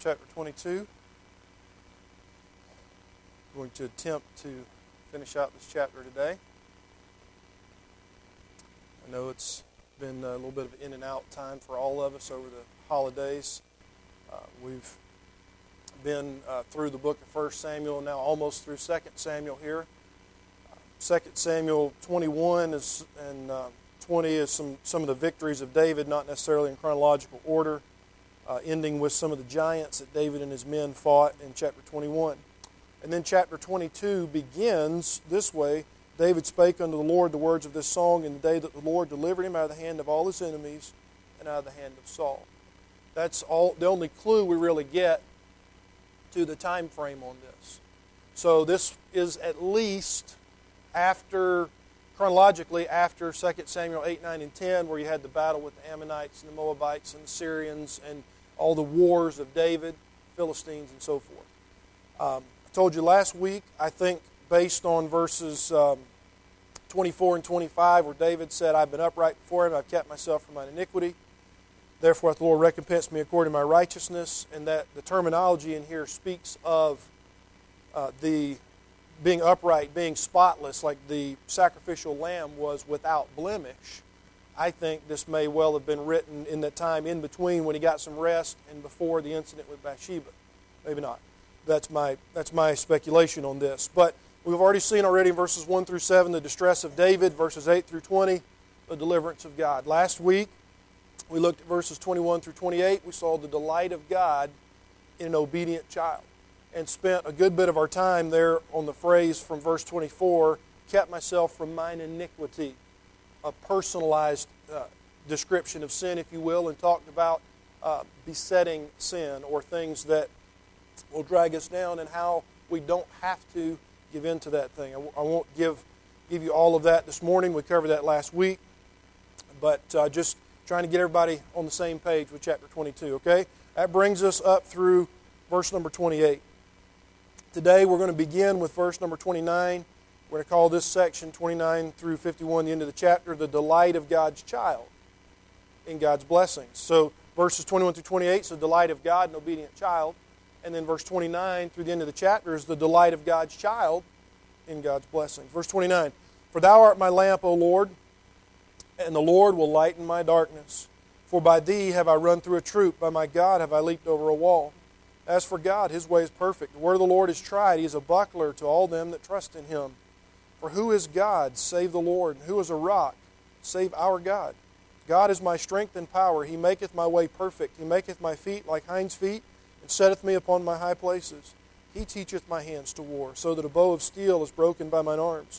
chapter 22. I'm going to attempt to finish out this chapter today. I know it's been a little bit of an in and out time for all of us over the holidays. We've been through the book of 1 Samuel, now almost through 2 Samuel here. 2 Samuel 21 and 20 is some of the victories of David, not necessarily in chronological order, ending with some of the giants that David and his men fought in chapter 21. And then chapter 22 begins this way: David spake unto the Lord the words of this song in the day that the Lord delivered him out of the hand of all his enemies and out of the hand of Saul. That's all the only clue we really get to the time frame on this. So this is at least chronologically after 2 Samuel 8, 9, and 10, where you had the battle with the Ammonites and the Moabites and the Syrians and all the wars of David, Philistines, and so forth. I told you last week, I think based on verses 24 and 25, where David said, I've been upright before him, I've kept myself from mine iniquity. Therefore hath the Lord recompensed me according to my righteousness. And that the terminology in here speaks of the being upright, being spotless, like the sacrificial lamb was without blemish. I think this may well have been written in that time in between when he got some rest and before the incident with Bathsheba. Maybe not. That's my speculation on this. But we've already seen in verses 1 through 7 the distress of David, verses 8 through 20, the deliverance of God. Last week, we looked at verses 21 through 28. We saw the delight of God in an obedient child, and spent a good bit of our time there on the phrase from verse 24, kept myself from mine iniquity, a personalized description of sin, if you will, and talked about besetting sin or things that will drag us down and how we don't have to give in to that thing. I won't give you all of that this morning. We covered that last week, but just trying to get everybody on the same page with chapter 22, okay? That brings us up through verse number 28. Today we're going to begin with verse number 29. We're going to call this section 29 through 51, the end of the chapter, the delight of God's child in God's blessings. So verses 21 through 28 is the delight of God in obedient child. And then verse 29 through the end of the chapter is the delight of God's child in God's blessings. Verse 29, For thou art my lamp, O Lord, and the Lord will lighten my darkness. For by thee have I run through a troop, by my God have I leaped over a wall. As for God, his way is perfect. The word of the Lord is tried. He is a buckler to all them that trust in him. For who is God, save the Lord? And who is a rock, save our God? God is my strength and power. He maketh my way perfect. He maketh my feet like hinds' feet, and setteth me upon my high places. He teacheth my hands to war, so that a bow of steel is broken by mine arms.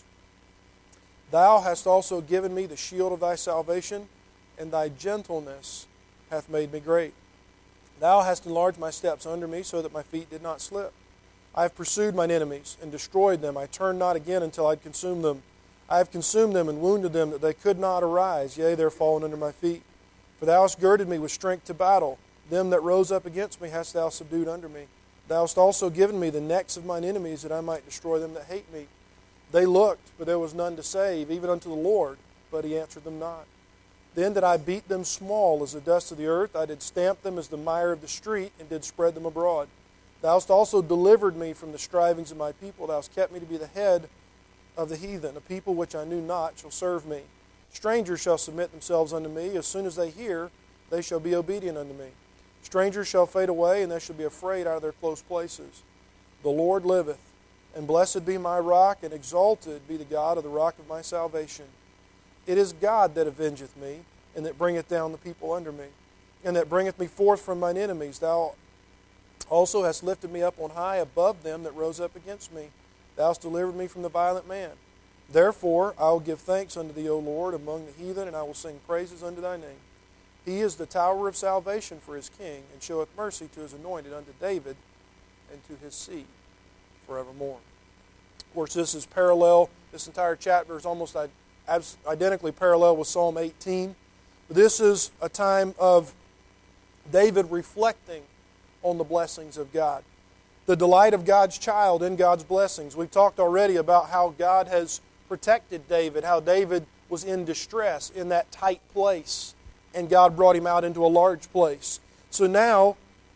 Thou hast also given me the shield of thy salvation, and thy gentleness hath made me great. Thou hast enlarged my steps under me, so that my feet did not slip. I have pursued mine enemies, and destroyed them. I turned not again until I had consumed them. I have consumed them, and wounded them, that they could not arise. Yea, they are fallen under my feet. For thou hast girded me with strength to battle. Them that rose up against me hast thou subdued under me. Thou hast also given me the necks of mine enemies, that I might destroy them that hate me. They looked, but there was none to save, even unto the Lord, but he answered them not. Then did I beat them small as the dust of the earth. I did stamp them as the mire of the street, and did spread them abroad. Thou hast also delivered me from the strivings of my people. Thou hast kept me to be the head of the heathen. A people which I knew not shall serve me. Strangers shall submit themselves unto me. As soon as they hear, they shall be obedient unto me. Strangers shall fade away, and they shall be afraid out of their close places. The Lord liveth, and blessed be my rock, and exalted be the God of the rock of my salvation. It is God that avengeth me, and that bringeth down the people under me, and that bringeth me forth from mine enemies. Thou also hast lifted me up on high above them that rose up against me. Thou hast delivered me from the violent man. Therefore I will give thanks unto thee, O Lord, among the heathen, and I will sing praises unto thy name. He is the tower of salvation for his king, and showeth mercy to his anointed, unto David, and to his seed forevermore. Of course, this entire chapter is almost identically parallel with Psalm 18. But this is a time of David reflecting on the blessings of God. The delight of God's child in God's blessings. We've talked already about how God has protected David, how David was in distress in that tight place, and God brought him out into a large place. So now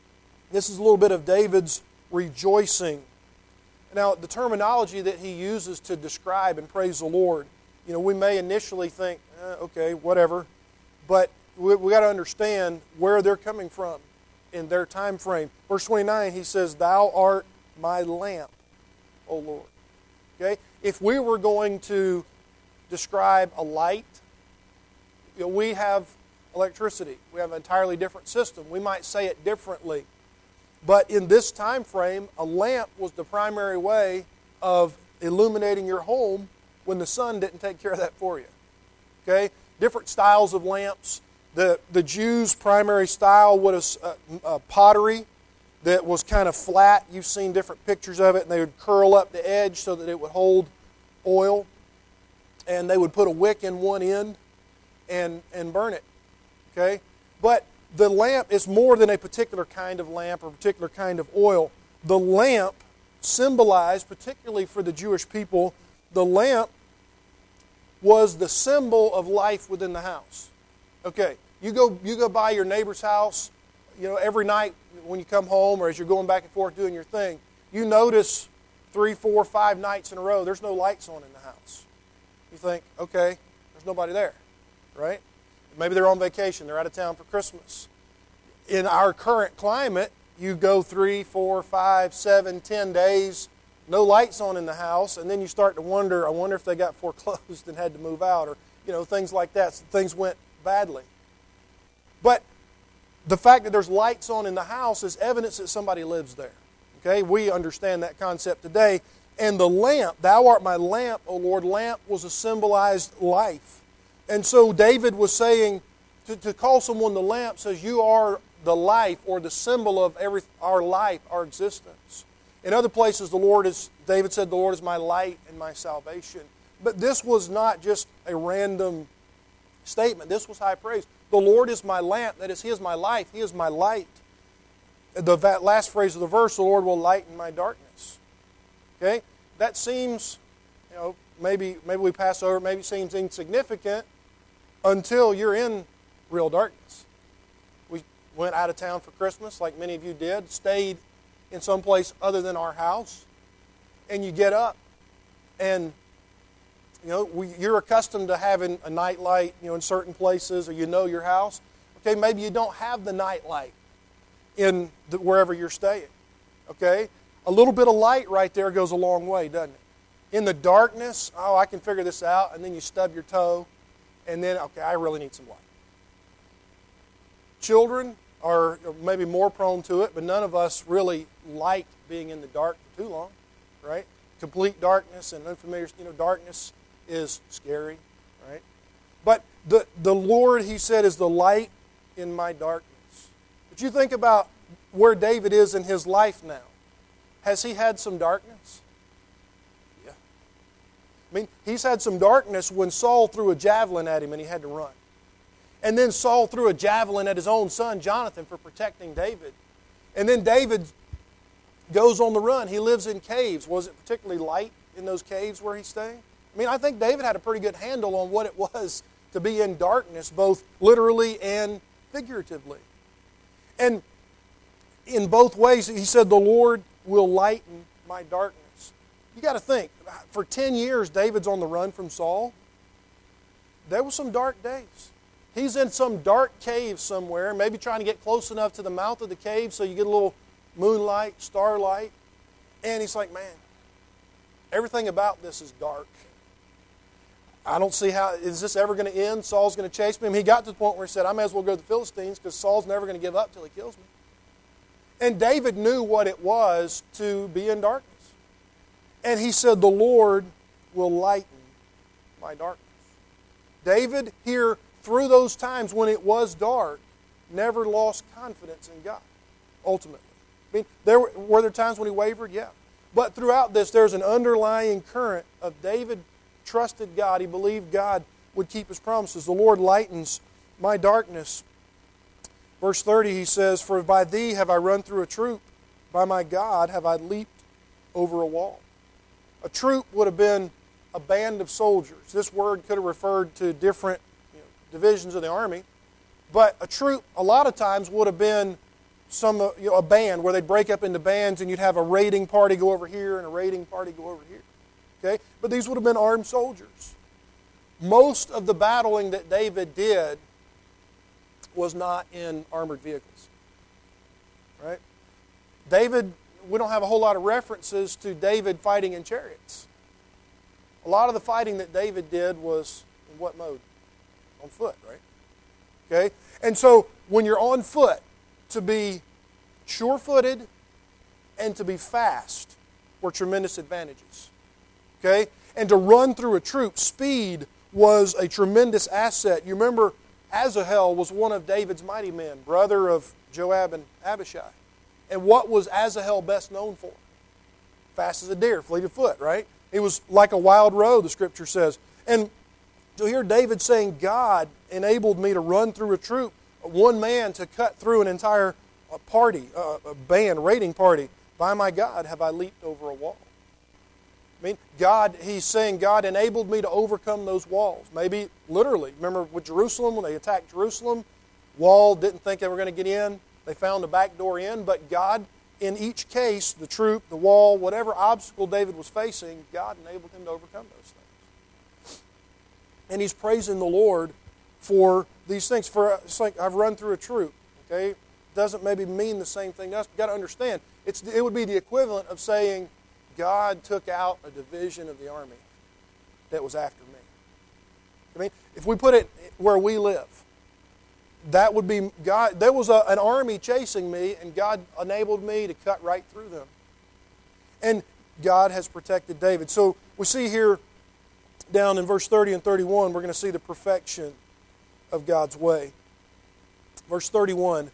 This is a little bit of David's rejoicing. Now, the terminology that he uses to describe and praise the Lord, we may initially think, okay, whatever, but we got to understand where they're coming from in their time frame. Verse 29, he says, "Thou art my lamp, O Lord." Okay? If we were going to describe a light, we have electricity. We have an entirely different system. We might say it differently. But in this time frame, a lamp was the primary way of illuminating your home when the sun didn't take care of that for you. Okay? Different styles of lamps. The Jews' primary style was pottery that was kind of flat. You've seen different pictures of it, and they would curl up the edge so that it would hold oil. And they would put a wick in one end and burn it. Okay? But the lamp is more than a particular kind of lamp or a particular kind of oil. The lamp symbolized, particularly for the Jewish people, the lamp was the symbol of life within the house. Okay, you go by your neighbor's house, every night when you come home or as you're going back and forth doing your thing, you notice 3, 4, 5 nights in a row there's no lights on in the house. You think, okay, there's nobody there, right? Maybe they're on vacation. They're out of town for Christmas. In our current climate, you go 3, 4, 5, 7, 10 days, no lights on in the house, and then you start to wonder, I wonder if they got foreclosed and had to move out, or things like that. So things went badly. But the fact that there's lights on in the house is evidence that somebody lives there. Okay, we understand that concept today. And the lamp, "Thou art my lamp, O Lord." Lamp was a symbolized life. And so David was saying, to call someone the lamp says you are the life or the symbol of our life, our existence. In other places, David said, "The Lord is my light and my salvation." But this was not just a random statement. This was high praise. The Lord is my lamp, that is, He is my life, He is my light. The last phrase of the verse, "The Lord will lighten my darkness." Okay? That seems, maybe we pass over, maybe it seems insignificant, until you're in real darkness. We went out of town for Christmas, like many of you did, stayed in some place other than our house, and you get up, and you're accustomed to having a night light, in certain places, or your house. Okay, maybe you don't have the night light in wherever you're staying. Okay, a little bit of light right there goes a long way, doesn't it? In the darkness, I can figure this out, and then you stub your toe. And then, okay, I really need some light. Children are maybe more prone to it, but none of us really like being in the dark for too long, right? Complete darkness and unfamiliar, darkness is scary, right? But the Lord, he said, is the light in my darkness. But you think about where David is in his life now. Has he had some darkness? He's had some darkness when Saul threw a javelin at him and he had to run. And then Saul threw a javelin at his own son, Jonathan, for protecting David. And then David goes on the run. He lives in caves. Was it particularly light in those caves where he's staying? I think David had a pretty good handle on what it was to be in darkness, both literally and figuratively. And in both ways, he said, "The Lord will lighten my darkness." You got to think, for 10 years, David's on the run from Saul. There were some dark days. He's in some dark cave somewhere, maybe trying to get close enough to the mouth of the cave so you get a little moonlight, starlight. And he's like, man, everything about this is dark. I don't see how, is this ever going to end? Saul's going to chase me. He got to the point where he said, I may as well go to the Philistines because Saul's never going to give up till he kills me. And David knew what it was to be in darkness. And he said, the Lord will lighten my darkness. David here, through those times when it was dark, never lost confidence in God, ultimately. Were there times when he wavered? Yeah. But throughout this, there's an underlying current of David trusted God. He believed God would keep His promises. The Lord lightens my darkness. Verse 30, he says, For by Thee have I run through a troop, by my God have I leaped over a wall. A troop would have been a band of soldiers. This word could have referred to different divisions of the army. But a troop, a lot of times, would have been a band where they'd break up into bands and you'd have a raiding party go over here and a raiding party go over here. Okay? But these would have been armed soldiers. Most of the battling that David did was not in armored vehicles. Right? David, we don't have a whole lot of references to David fighting in chariots. A lot of the fighting that David did was in what mode? On foot, right? Okay? And so when you're on foot, to be sure-footed and to be fast were tremendous advantages. Okay? And to run through a troop, speed was a tremendous asset. You remember Asahel was one of David's mighty men, brother of Joab and Abishai. And what was Asahel best known for? Fast as a deer, fleet of foot, right? He was like a wild roe, the Scripture says. And to hear David saying, God enabled me to run through a troop, one man to cut through an entire party, a band, raiding party, by my God have I leaped over a wall. I mean, he's saying, God enabled me to overcome those walls. Maybe literally. Remember with Jerusalem, when they attacked Jerusalem, wall didn't think they were going to get in. They found a back door in, but God, in each case, the troop, the wall, whatever obstacle David was facing, God enabled him to overcome those things. And he's praising the Lord for these things. It's like, I've run through a troop. Okay? Doesn't maybe mean the same thing to us. But you've got to understand, it would be the equivalent of saying, God took out a division of the army that was after me. I mean, if we put it where we live, that would be God. There was an army chasing me, and God enabled me to cut right through them. And God has protected David. So we see here down in verse 30 and 31, we're going to see the perfection of God's way. Verse 31,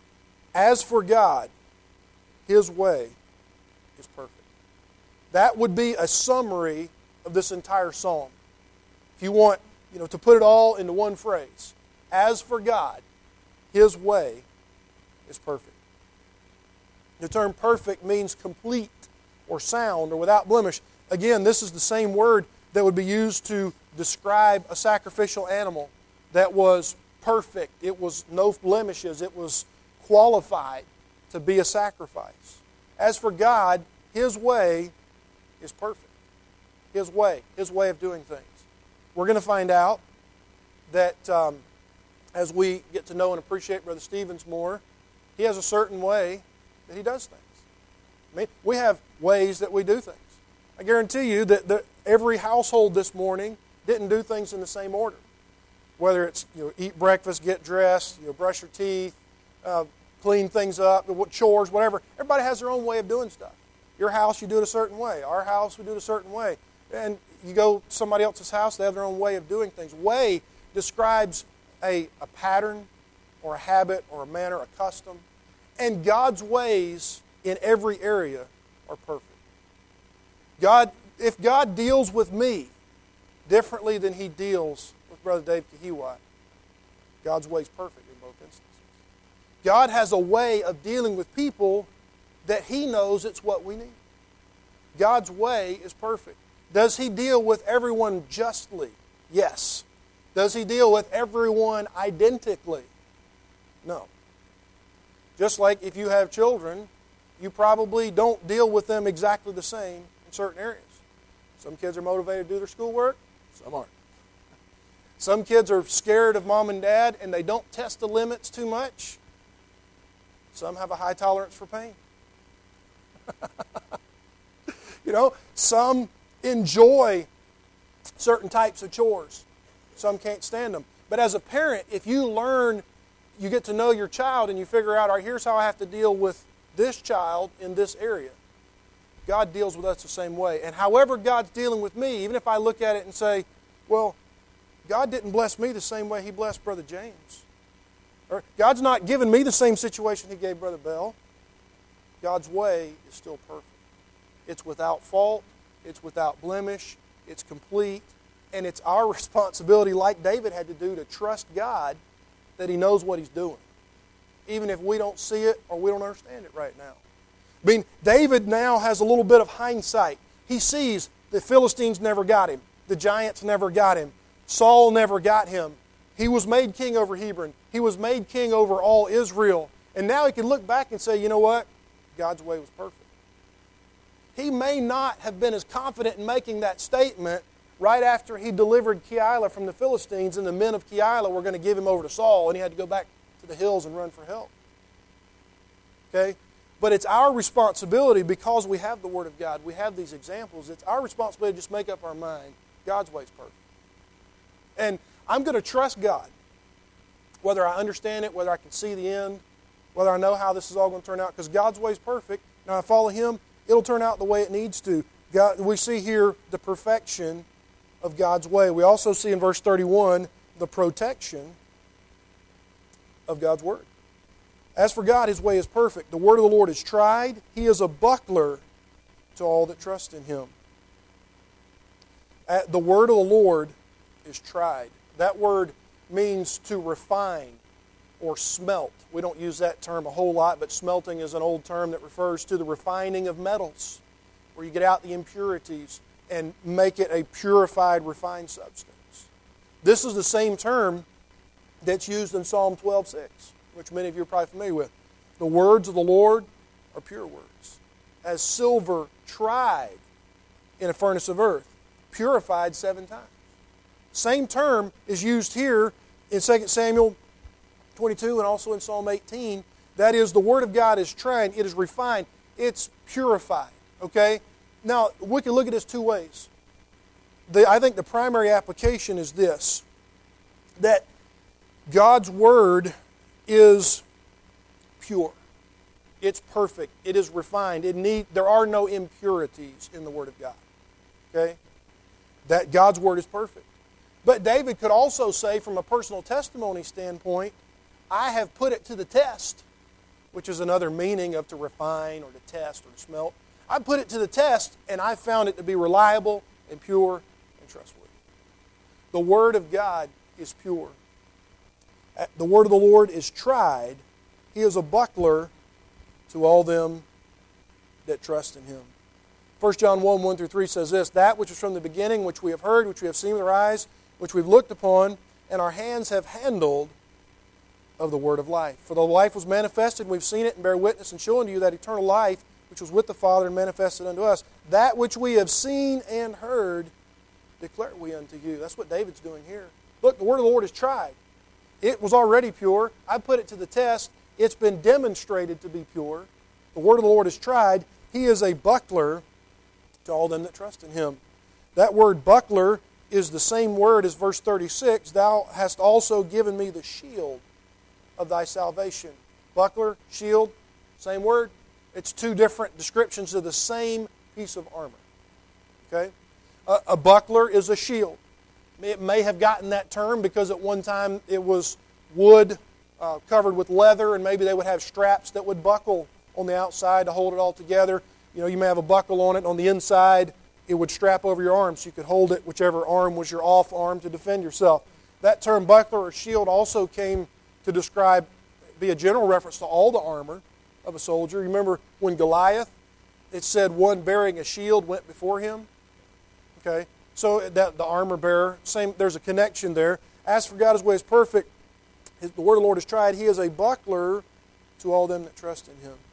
as for God, His way is perfect. That would be a summary of this entire psalm. If you want, to put it all into one phrase. As for God, His way is perfect. The term perfect means complete or sound or without blemish. Again, this is the same word that would be used to describe a sacrificial animal that was perfect. It was no blemishes. It was qualified to be a sacrifice. As for God, His way is perfect. His way of doing things. We're going to find out that as we get to know and appreciate Brother Stevens more, he has a certain way that he does things. I mean, we have ways that we do things. I guarantee you that every household this morning didn't do things in the same order. Whether it's eat breakfast, get dressed, brush your teeth, clean things up, chores, whatever. Everybody has their own way of doing stuff. Your house, you do it a certain way. Our house, we do it a certain way. And you go to somebody else's house, they have their own way of doing things. Way describes a pattern or a habit or a manner, a custom. And God's ways in every area are perfect. If God deals with me differently than He deals with Brother Dave Kahiwat, God's way is perfect in both instances. God has a way of dealing with people that He knows it's what we need. God's way is perfect. Does He deal with everyone justly? Yes. Does He deal with everyone identically? No. Just like if you have children, you probably don't deal with them exactly the same in certain areas. Some kids are motivated to do their schoolwork, some aren't. Some kids are scared of mom and dad and they don't test the limits too much. Some have a high tolerance for pain. Some enjoy certain types of chores. Some can't stand them. But as a parent, if you learn, you get to know your child and you figure out, all right, here's how I have to deal with this child in this area. God deals with us the same way. And however God's dealing with me, even if I look at it and say, well, God didn't bless me the same way He blessed Brother James. Or God's not giving me the same situation He gave Brother Bell. God's way is still perfect. It's without fault. It's without blemish. It's complete. And it's our responsibility, like David had to do, to trust God that He knows what He's doing. Even if we don't see it or we don't understand it right now. I mean, David now has a little bit of hindsight. He sees the Philistines never got him. The giants never got him. Saul never got him. He was made king over Hebron. He was made king over all Israel. And now he can look back and say, you know what? God's way was perfect. He may not have been as confident in making that statement right after he delivered Keilah from the Philistines, and the men of Keilah were going to give him over to Saul, and he had to go back to the hills and run for help. Okay? But it's our responsibility, because we have the Word of God, we have these examples, it's our responsibility to just make up our mind, God's way is perfect. And I'm going to trust God, whether I understand it, whether I can see the end, whether I know how this is all going to turn out, because God's way is perfect. Now I follow Him, it'll turn out the way it needs to. God, we see here the perfection of God's way. We also see in verse 31 the protection of God's Word. As for God, His way is perfect. The word of the Lord is tried. He is a buckler to all that trust in Him. The word of the Lord is tried. That word means to refine or smelt. We don't use that term a whole lot, but smelting is an old term that refers to the refining of metals, where you get out the impurities and make it a purified, refined substance. This is the same term that's used in Psalm 12:6, which many of you are probably familiar with. The words of the Lord are pure words, as silver tried in a furnace of earth, purified 7 times. Same term is used here in 2 Samuel 22 and also in Psalm 18. That is, the Word of God is tried, it is refined, it's purified. Okay? Now, we can look at this 2 ways. I think the primary application is this, that God's Word is pure. It's perfect. It is refined. There are no impurities in the Word of God. Okay? That God's Word is perfect. But David could also say, from a personal testimony standpoint, I have put it to the test, which is another meaning of to refine or to test or to smelt. I put it to the test, and I found it to be reliable and pure and trustworthy. The Word of God is pure. The word of the Lord is tried. He is a buckler to all them that trust in Him. 1 John 1, 1-3 says this, that which is from the beginning, which we have heard, which we have seen with our eyes, which we've looked upon, and our hands have handled of the word of life. For the life was manifested, and we've seen it, and bear witness, and show unto you that eternal life, which was with the Father and manifested unto us. That which we have seen and heard, declare we unto you. That's what David's doing here. Look, the word of the Lord is tried. It was already pure. I put it to the test. It's been demonstrated to be pure. The word of the Lord is tried. He is a buckler to all them that trust in Him. That word buckler is the same word as verse 36. Thou hast also given me the shield of thy salvation. Buckler, shield, same word. It's 2 different descriptions of the same piece of armor. Okay? A buckler is a shield. It may have gotten that term because at one time it was wood covered with leather, and maybe they would have straps that would buckle on the outside to hold it all together. You know, you may have a buckle on it. On the inside, it would strap over your arm so you could hold it, whichever arm was your off arm, to defend yourself. That term buckler or shield also came to be a general reference to all the armor of a soldier. You remember when Goliath, it said one bearing a shield went before him? Okay, so that the armor bearer, there's a connection there. As for God, His way is perfect. The word of the Lord is tried. He is a buckler to all them that trust in Him.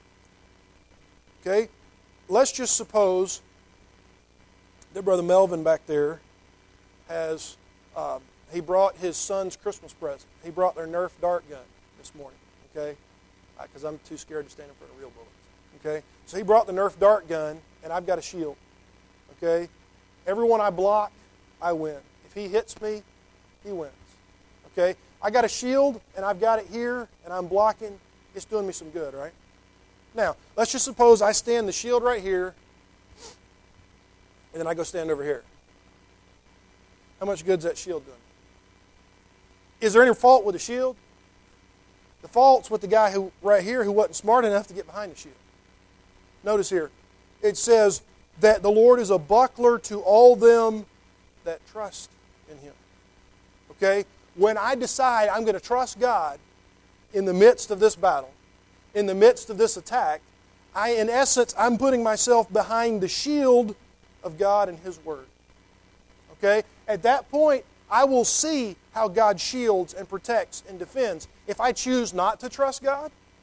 Okay, let's just suppose that Brother Melvin back there has, he brought his son's Christmas present. He brought their Nerf dart gun this morning, okay? Because I'm too scared to stand in front of real bullets, okay? So he brought the Nerf dart gun, and I've got a shield, okay? Everyone I block, I win. If he hits me, he wins, okay? I got a shield, and I've got it here, and I'm blocking. It's doing me some good, right? Now, let's just suppose I stand the shield right here, and then I go stand over here. How much good's that shield doing? Is there any fault with the shield? The fault's with the guy right here who wasn't smart enough to get behind the shield. Notice here, it says that the Lord is a buckler to all them that trust in Him. Okay? When I decide I'm going to trust God in the midst of this battle, in the midst of this attack, in essence, I'm putting myself behind the shield of God and His Word. Okay? At that point, I will see how God shields and protects and defends. If I choose not to trust God,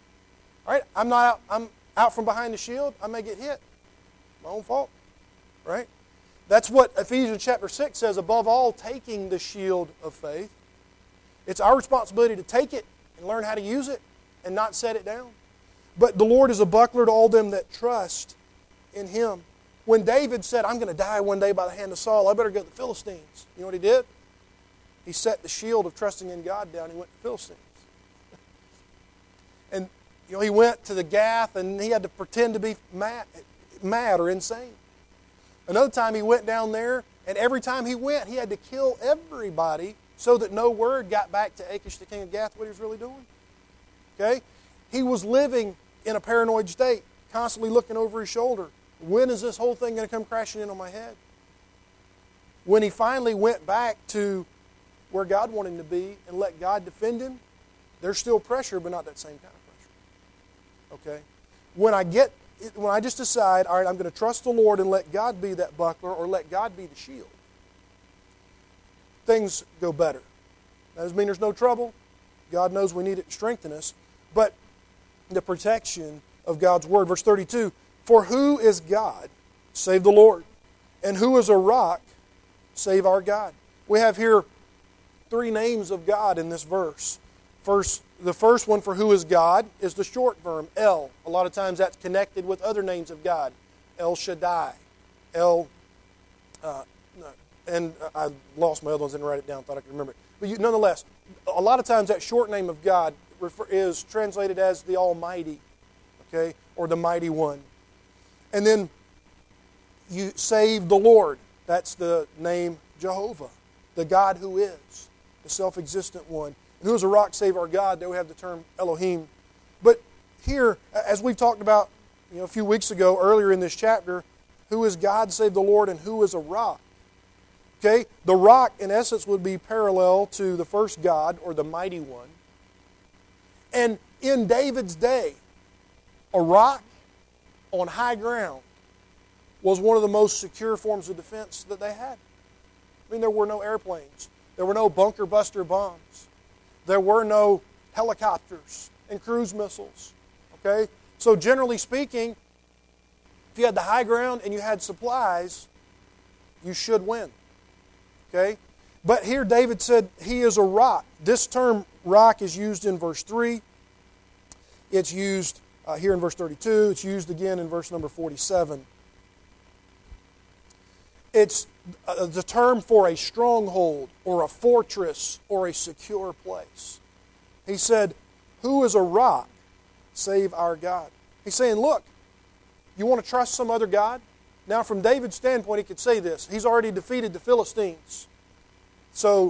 All right, I'm out from behind the shield. I may get hit. My own fault. Right? That's what Ephesians chapter 6 says, above all, taking the shield of faith. It's our responsibility to take it and learn how to use it and not set it down. But the Lord is a buckler to all them that trust in Him. When David said, I'm going to die one day by the hand of Saul, I better go to the Philistines. You know what he did? He set the shield of trusting in God down and he went to the Philistines. And he went to the Gath and he had to pretend to be mad or insane. Another time he went down there, and every time he went, he had to kill everybody so that no word got back to Achish, the king of Gath, what he was really doing. Okay? He was living in a paranoid state, constantly looking over his shoulder. When is this whole thing going to come crashing in on my head? When he finally went back to where God wanted him to be and let God defend him, there's still pressure, but not that same kind of pressure. Okay? When I just decide, all right, I'm going to trust the Lord and let God be that buckler or let God be the shield, things go better. That doesn't mean there's no trouble. God knows we need it to strengthen us. But the protection of God's Word. Verse 32, for who is God save the Lord? And who is a rock save our God? We have here 3 names of God in this verse. The first one for who is God is the short form, El. A lot of times that's connected with other names of God. El Shaddai. And I lost my other ones, didn't write it down, thought I could remember it. But nonetheless, a lot of times that short name of God is translated as the Almighty, okay, or the Mighty One. And then you save the Lord. That's the name Jehovah, the God who is, the self-existent one. And who is a rock save our God? There we have the term Elohim. But here, as we've talked about a few weeks ago, earlier in this chapter, who is God save the Lord and who is a rock? Okay, the rock in essence would be parallel to the first God or the Mighty One. And in David's day, a rock on high ground was one of the most secure forms of defense that they had. I mean, there were no airplanes. There were no bunker buster bombs. There were no helicopters and cruise missiles. Okay? So generally speaking, if you had the high ground and you had supplies, you should win. Okay? But here David said he is a rock. This term rock is used in verse 3. It's used here in verse 32. It's used again in verse number 47. It's the term for a stronghold or a fortress or a secure place. He said, who is a rock save our God? He's saying, look, you want to trust some other God? Now, from David's standpoint, he could say this. He's already defeated the Philistines. So,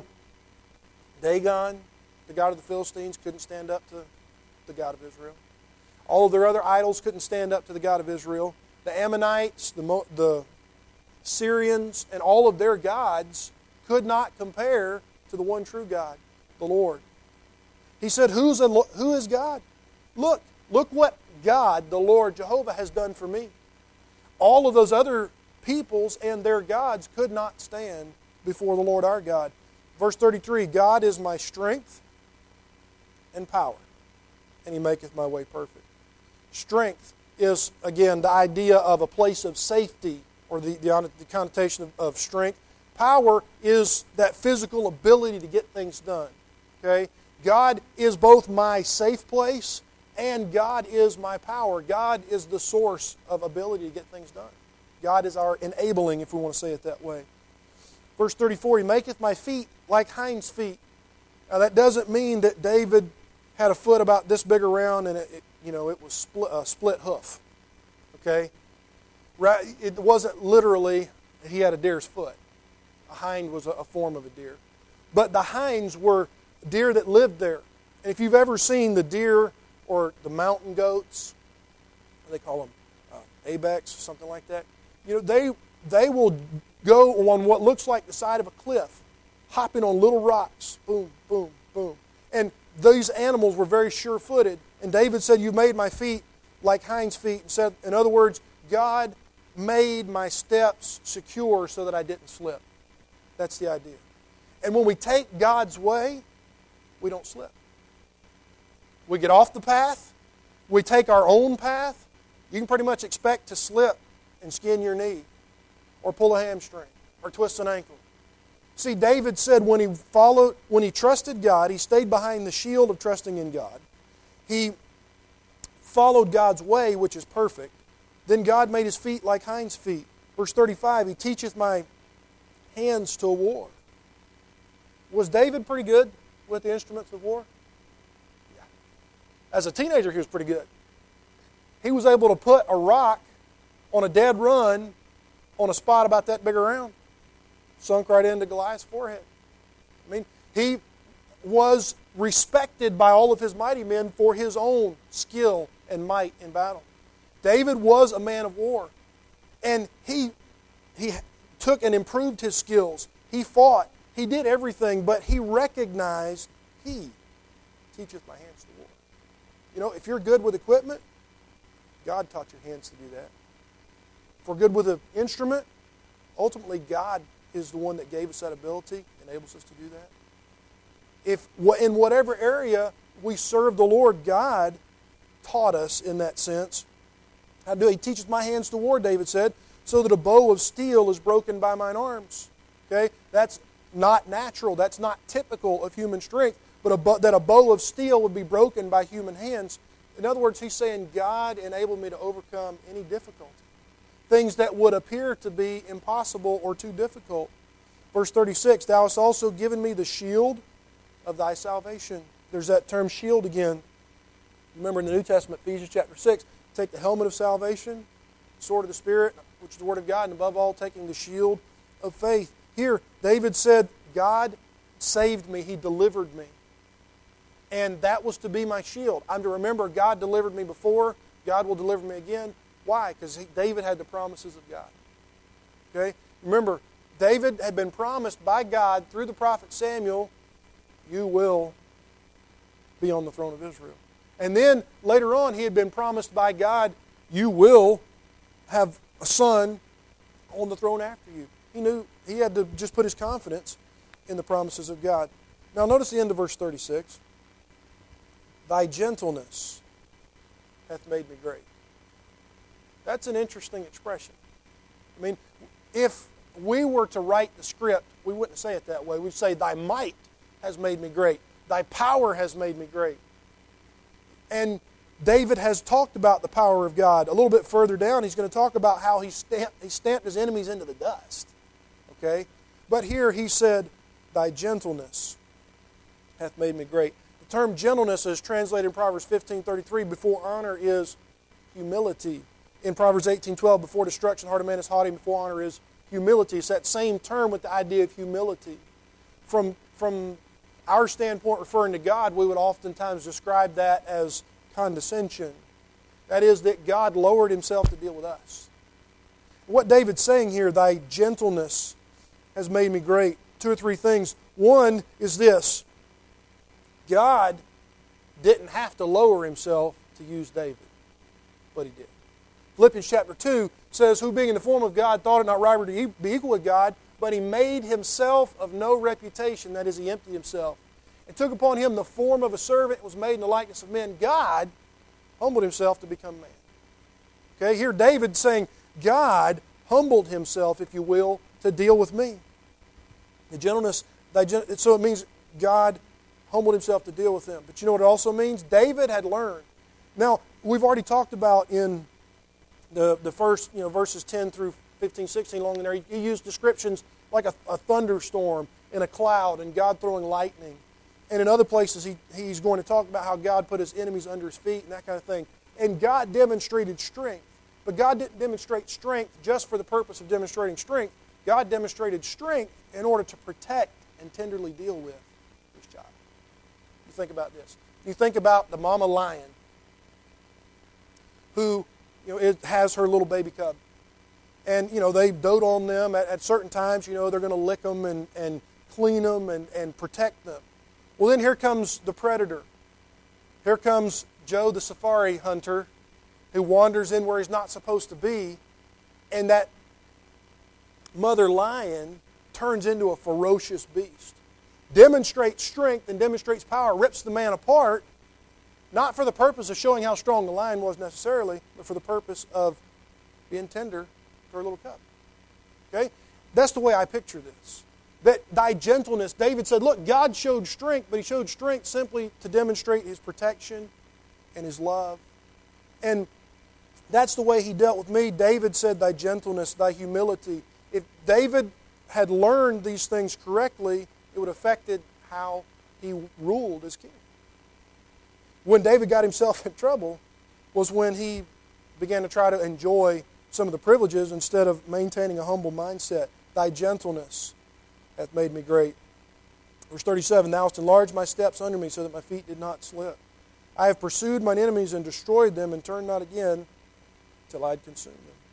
Dagon, the god of the Philistines, couldn't stand up to the God of Israel. All of their other idols couldn't stand up to the God of Israel. The Ammonites, the Syrians, and all of their gods could not compare to the one true God, the Lord. He said, who is God? Look what God, the Lord, Jehovah, has done for me. All of those other peoples and their gods could not stand before the Lord our God. Verse 33, God is my strength and power, and He maketh my way perfect. Strength is, again, the idea of a place of safety, or the connotation of strength. Power is that physical ability to get things done. Okay? God is both my safe place and God is my power. God is the source of ability to get things done. God is our enabling, if we want to say it that way. Verse 34, He maketh my feet like hinds' feet. Now that doesn't mean that David had a foot about this big around and it was split hoof. Okay? Right? It wasn't literally that he had a deer's foot. A hind was a form of a deer. But the hinds were deer that lived there. And if you've ever seen the deer or the mountain goats, they call them ibex, something like that. They will go on what looks like the side of a cliff, hopping on little rocks, boom, boom, boom. And these animals were very sure-footed. And David said, "You made my feet like hinds' feet." And said, in other words, God made my steps secure so that I didn't slip. That's the idea. And when we take God's way, we don't slip. We get off the path, we take our own path, you can pretty much expect to slip and skin your knee, or pull a hamstring, or twist an ankle. See, David said when he trusted God, he stayed behind the shield of trusting in God. He followed God's way, which is perfect. Then God made his feet like hinds' feet. Verse 35, he teacheth my hands to war. Was David pretty good with the instruments of war? Yeah. As a teenager, he was pretty good. He was able to put a rock on a dead run on a spot about that big around. Sunk right into Goliath's forehead. I mean, he was respected by all of his mighty men for his own skill and might in battle. David was a man of war. And he took and improved his skills. He fought. He did everything, but he recognized he teacheth my hands to war. You know, if you're good with equipment, God taught your hands to do that. If we're good with an instrument, ultimately God is the one that gave us that ability, enables us to do that. If in whatever area we serve the Lord, God taught us in that sense. How do he teacheth my hands to war, David said, so that a bow of steel is broken by mine arms. Okay? That's not natural. That's not typical of human strength, but that a bow of steel would be broken by human hands. In other words, he's saying, God enabled me to overcome any difficulty. Things that would appear to be impossible or too difficult. Verse 36, thou hast also given me the shield of thy salvation. There's that term shield again. Remember in the New Testament, Ephesians chapter 6, take the helmet of salvation, the sword of the Spirit, which is the Word of God, and above all, taking the shield of faith. Here, David said, God saved me. He delivered me. And that was to be my shield. I'm to remember God delivered me before. God will deliver me again. Why? Because David had the promises of God. Okay? Remember, David had been promised by God through the prophet Samuel, you will be on the throne of Israel. And then later on, he had been promised by God, you will have a son on the throne after you. He knew he had to just put his confidence in the promises of God. Now notice the end of verse 36. Thy gentleness hath made me great. That's an interesting expression. I mean, if we were to write the script, we wouldn't say it that way. We'd say, thy might has made me great. Thy power has made me great. And David has talked about the power of God. A little bit further down, he's going to talk about how he stamped his enemies into the dust. Okay? But here he said, thy gentleness hath made me great. The term gentleness is translated in Proverbs 15:33. Before honor is humility. In Proverbs 18:12, before destruction, the heart of man is haughty, and before honor is humility. It's that same term with the idea of humility. From our standpoint, referring to God, we would oftentimes describe that as condescension. That is, that God lowered himself to deal with us. What David's saying here, thy gentleness has made me great. Two or three things. One is this. God didn't have to lower himself to use David, but he did. Philippians chapter 2 says, who being in the form of God thought it not robbery to be equal with God, but he made himself of no reputation, that is, he emptied himself, and took upon him the form of a servant, was made in the likeness of men. God humbled himself to become man. Okay, here David's saying, God humbled himself, if you will, to deal with me. The gentleness, so it means God humbled himself to deal with them. But you know what it also means? David had learned. Now, we've already talked about in the first verses 10 through 15, 16 along in there, he used descriptions like a thunderstorm and a cloud and God throwing lightning. And in other places, he's going to talk about how God put his enemies under his feet and that kind of thing. And God demonstrated strength. But God didn't demonstrate strength just for the purpose of demonstrating strength. God demonstrated strength in order to protect and tenderly deal with his child. You think about this. You think about the mama lion who it has her little baby cub. And, they dote on them at certain times. They're going to lick them and clean them and protect them. Well, then here comes the predator. Here comes Joe the safari hunter who wanders in where he's not supposed to be. And that mother lion turns into a ferocious beast. Demonstrates strength and demonstrates power, rips the man apart. Not for the purpose of showing how strong the lion was necessarily, but for the purpose of being tender to her little cub. Okay? That's the way I picture this. That thy gentleness, David said, look, God showed strength, but He showed strength simply to demonstrate His protection and His love. And that's the way He dealt with me. David said, thy gentleness, thy humility. If David had learned these things correctly, it would have affected how he ruled as king. When David got himself in trouble was when he began to try to enjoy some of the privileges instead of maintaining a humble mindset. Thy gentleness hath made me great. Verse 37, thou hast enlarged my steps under me so that my feet did not slip. I have pursued mine enemies and destroyed them and turned not again till I had consumed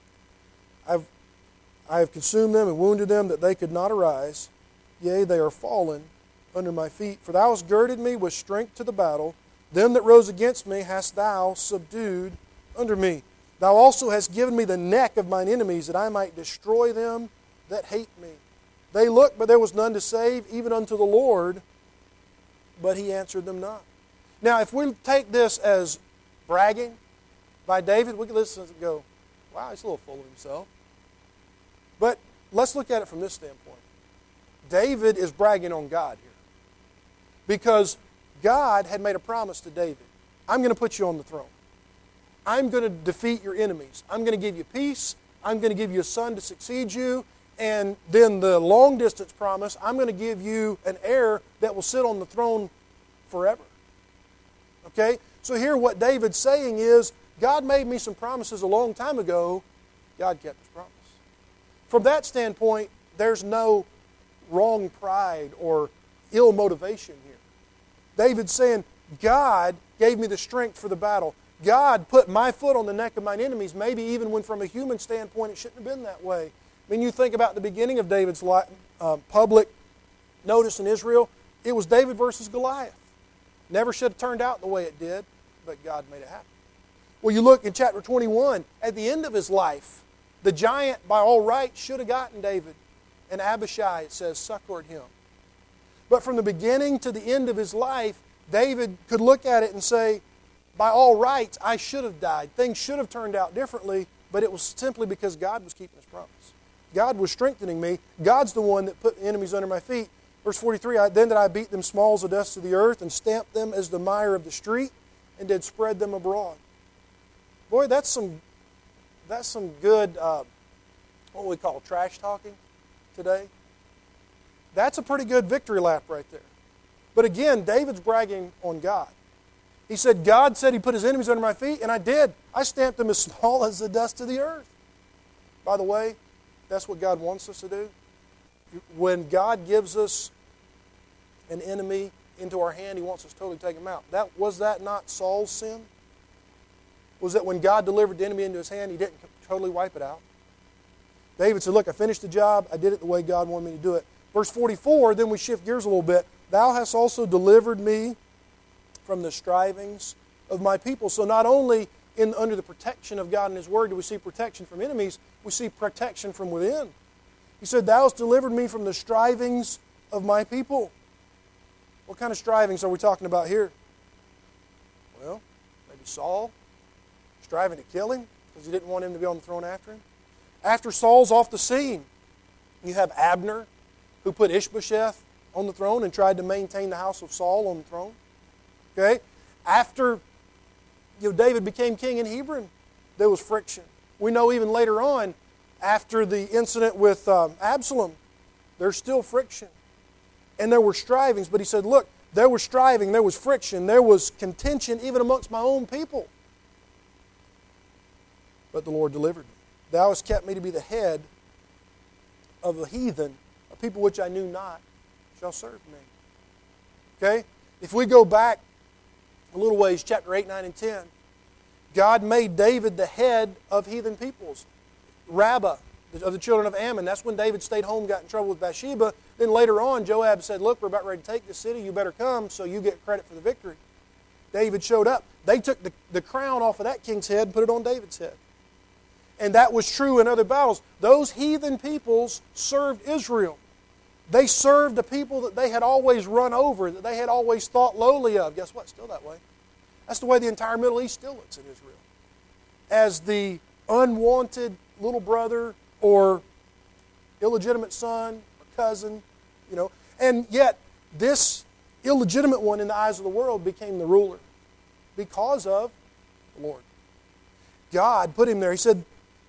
them. I have consumed them and wounded them that they could not arise. Yea, they are fallen under my feet. For thou hast girded me with strength to the battle. Them that rose against me hast thou subdued under me. Thou also hast given me the neck of mine enemies, that I might destroy them that hate me. They looked, but there was none to save, even unto the Lord, but He answered them not. Now, if we take this as bragging by David, we can listen and go, wow, he's a little full of himself. But let's look at it from this standpoint. David is bragging on God here. Because God had made a promise to David. I'm going to put you on the throne. I'm going to defeat your enemies. I'm going to give you peace. I'm going to give you a son to succeed you. And then the long distance promise, I'm going to give you an heir that will sit on the throne forever. Okay? So here what David's saying is, God made me some promises a long time ago. God kept His promise. From that standpoint, there's no wrong pride or ill motivation here. David's saying, God gave me the strength for the battle. God put my foot on the neck of mine enemies, maybe even when from a human standpoint it shouldn't have been that way. When you think about the beginning of David's public notice in Israel, it was David versus Goliath. Never should have turned out the way it did, but God made it happen. Well, you look in chapter 21, at the end of his life, the giant by all rights should have gotten David, and Abishai, it says, succored him. But from the beginning to the end of his life, David could look at it and say, by all rights, I should have died. Things should have turned out differently, but it was simply because God was keeping His promise. God was strengthening me. God's the one that put enemies under my feet. Verse 43, then did I beat them small as the dust of the earth, and stamped them as the mire of the street, and did spread them abroad. Boy, that's some good, what we call trash talking today. That's a pretty good victory lap right there. But again, David's bragging on God. He said, God said He put His enemies under my feet, and I did. I stamped them as small as the dust of the earth. By the way, that's what God wants us to do. When God gives us an enemy into our hand, He wants us to totally take him out. Was that not Saul's sin? Was that when God delivered the enemy into his hand, He didn't totally wipe it out? David said, look, I finished the job. I did it the way God wanted me to do it. Verse 44, then we shift gears a little bit. Thou hast also delivered me from the strivings of my people. So not only under the protection of God and His Word do we see protection from enemies, we see protection from within. He said, thou hast delivered me from the strivings of my people. What kind of strivings are we talking about here? Well, maybe Saul striving to kill him because he didn't want him to be on the throne after him. After Saul's off the scene, you have Abner, who put Ishbosheth on the throne and tried to maintain the house of Saul on the throne. Okay? After David became king in Hebron, there was friction. We know even later on, after the incident with Absalom, there's still friction. And there were strivings, but he said, look, there was striving, there was friction, there was contention even amongst my own people. But the Lord delivered me. Thou hast kept me to be the head of the heathen, a people which I knew not shall serve me. Okay? If we go back a little ways, chapter 8, 9, and 10, God made David the head of heathen peoples. Rabbah, of the children of Ammon. That's when David stayed home, got in trouble with Bathsheba. Then later on, Joab said, look, we're about ready to take this city. You better come so you get credit for the victory. David showed up. They took the crown off of that king's head and put it on David's head. And that was true in other battles. Those heathen peoples served Israel. They served the people that they had always run over, that they had always thought lowly of. Guess what? Still that way. That's the way the entire Middle East still looks in Israel. As the unwanted little brother or illegitimate son or cousin, And yet, this illegitimate one in the eyes of the world became the ruler because of the Lord. God put him there. He said,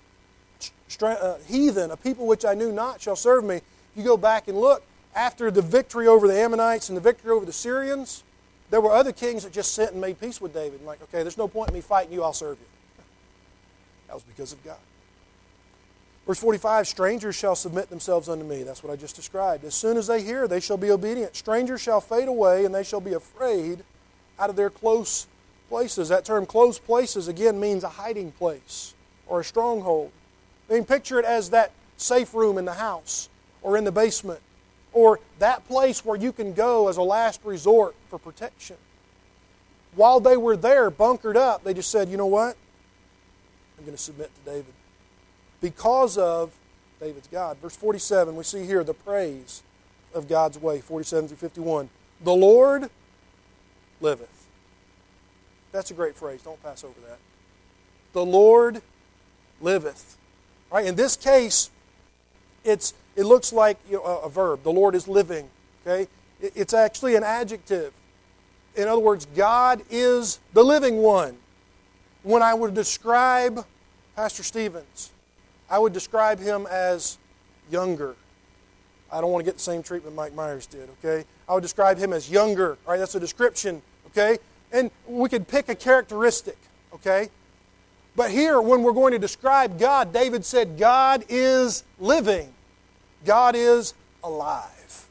heathen, a people which I knew not, shall serve me. You go back and look, after the victory over the Ammonites and the victory over the Syrians, there were other kings that just sent and made peace with David. And okay, there's no point in me fighting you, I'll serve you. That was because of God. Verse 45, strangers shall submit themselves unto me. That's what I just described. As soon as they hear, they shall be obedient. Strangers shall fade away, and they shall be afraid out of their close places. That term close places, again, means a hiding place or a stronghold. I mean, picture it as that safe room in the house or in the basement or that place where you can go as a last resort for protection. While they were there, bunkered up, they just said, you know what? I'm going to submit to David. Because of David's God. Verse 47, we see here the praise of God's way, 47 through 51. The Lord liveth. That's a great phrase. Don't pass over that. The Lord liveth. All right, in this case, it looks like a verb. The Lord is living. Okay? It's actually an adjective. In other words, God is the living one. When I would describe Pastor Stevens, I would describe him as younger. I don't want to get the same treatment Mike Myers did, okay? I would describe him as younger. All right, that's a description, okay? And we could pick a characteristic, okay? But here, when we're going to describe God, David said, God is living. God is alive.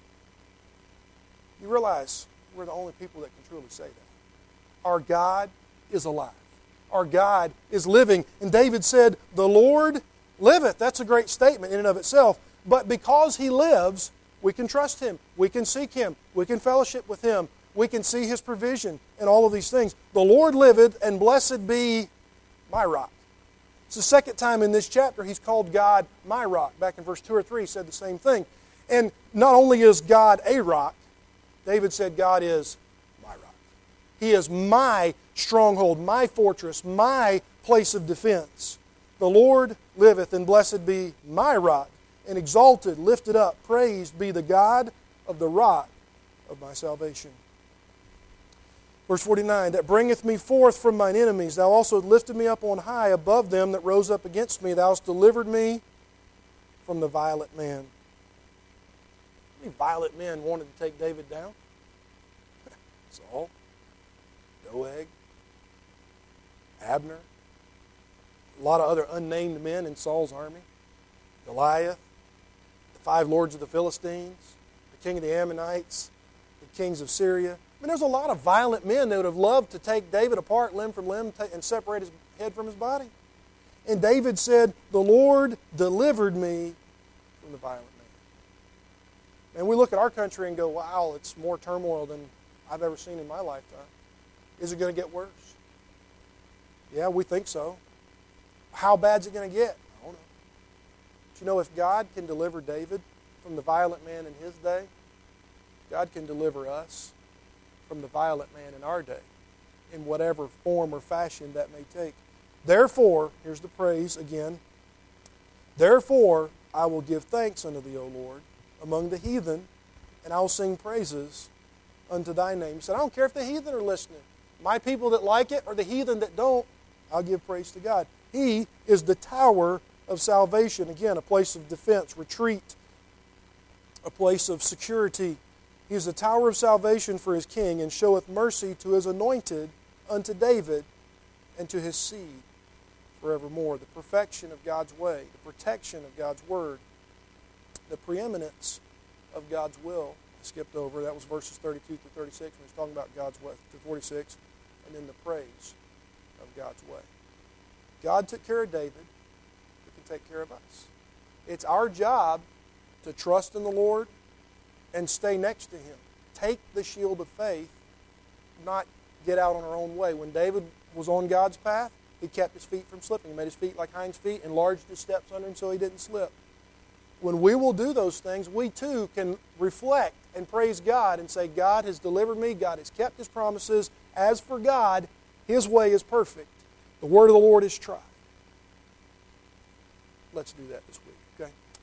You realize we're the only people that can truly say that. Our God is alive. Our God is living. And David said, the Lord liveth. That's a great statement in and of itself. But because He lives, we can trust Him. We can seek Him. We can fellowship with Him. We can see His provision and all of these things. The Lord liveth, and blessed be my rock. It's the second time in this chapter He's called God my rock. Back in verse 2 or 3 He said the same thing. And not only is God a rock, David said God is my rock. He is my stronghold, my fortress, my place of defense. The Lord liveth, and blessed be my rock, and exalted, lifted up, praised be the God of the rock of my salvation. Verse 49, that bringeth me forth from mine enemies. Thou also lifted me up on high above them that rose up against me. Thou hast delivered me from the violent man. How many violent men wanted to take David down? Saul, Doeg, Abner, a lot of other unnamed men in Saul's army. Goliath, the 5 lords of the Philistines, the king of the Ammonites, the kings of Syria. I mean, there's a lot of violent men that would have loved to take David apart limb from limb and separate his head from his body. And David said, the Lord delivered me from the violent man. And we look at our country and go, wow, it's more turmoil than I've ever seen in my lifetime. Is it going to get worse? Yeah, we think so. How bad is it going to get? I don't know. But you know, if God can deliver David from the violent man in his day, God can deliver us from the violent man in our day, in whatever form or fashion that may take. Therefore, here's the praise again, therefore I will give thanks unto thee, O Lord, among the heathen, and I will sing praises unto thy name. He said, I don't care if the heathen are listening. My people that like it or the heathen that don't, I'll give praise to God. He is the tower of salvation. Again, a place of defense, retreat, a place of security. He is the tower of salvation for His king, and showeth mercy to His anointed, unto David, and to his seed forevermore. The perfection of God's way, the protection of God's word, the preeminence of God's will. I skipped over. That was verses 32 through 36 when he's talking about God's way, to 46, and then the praise of God's way. God took care of David. He can take care of us. It's our job to trust in the Lord and stay next to Him. Take the shield of faith, not get out on our own way. When David was on God's path, he kept his feet from slipping. He made his feet like hinds feet, enlarged his steps under him so he didn't slip. When we will do those things, we too can reflect and praise God and say, God has delivered me, God has kept His promises. As for God, His way is perfect. The word of the Lord is tried. Let's do that this week, okay?